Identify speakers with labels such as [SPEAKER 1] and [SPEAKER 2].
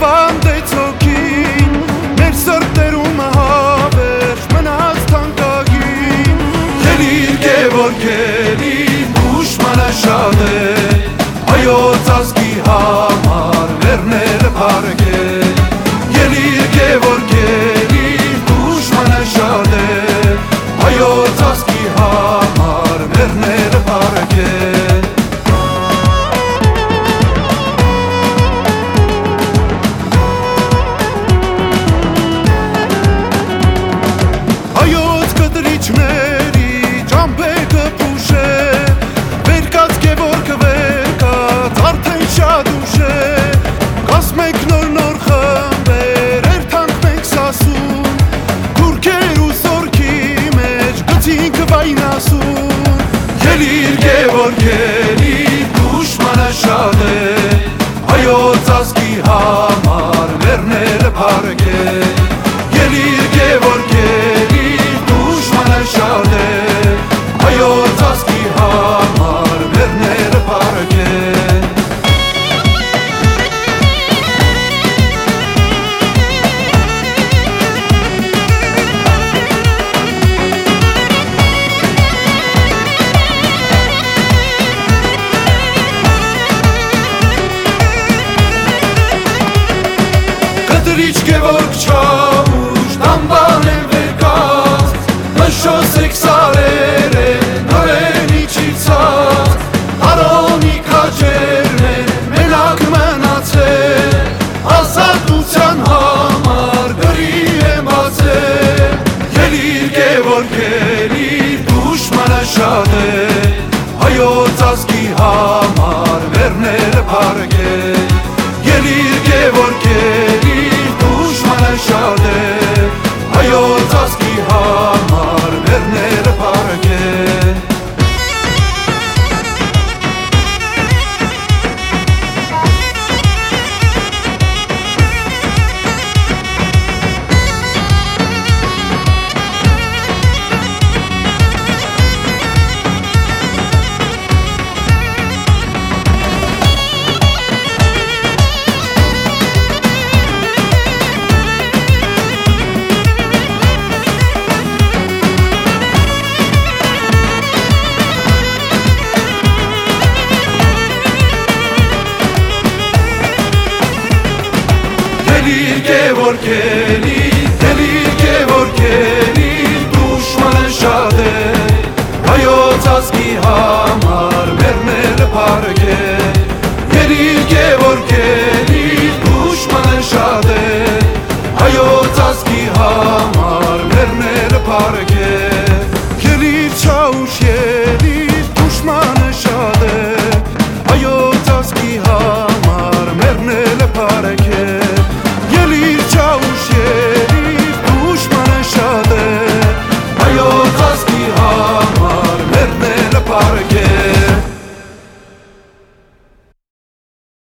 [SPEAKER 1] վանդեցոքին մեր սրտերում հավերջ մնաց թանկագին Գելիր Գևորգ գելիր դուշմանը շատ է հայոց ազգի համար վերները փառքել Գելիր Գևորգ գելիր դուշմանը շատ է հայոց ազգի համար վերները փառքել Հայոց կտրիչների ճամփեքը փուշե Վերկաց Գևորգը վերկաց արդեն շատ ուշ է Կասմեք նոր խմբեր երթանք մենք սասուն Թուրքեր ու սորքի մեջ գցինք վայնասուն Գելիր Գևորգ գելիր դուշմանը շատ է հայոց ազգի համար վերները փառքել Գելիր Գևորգ գելիր դուշմանը շատ է հայոց ազգի համար վերները փառքել Կտրիչ Գևորգ չավուշ տամբան են վերկած Մշոսեք սարերը նորեն իջիցած Արոնի քաջերն են մենակ մնացել Ազատության համար գրի եմ բացել Գելիր Գևորգ գելիր դուշմանը շատ է հայոց ազգի համար վերները փառքել Գելիր Գևորգ գելիր դուշմանը շատ է հայոց ազգի համար վերները փառքել Գելիր Գևորգ գելիր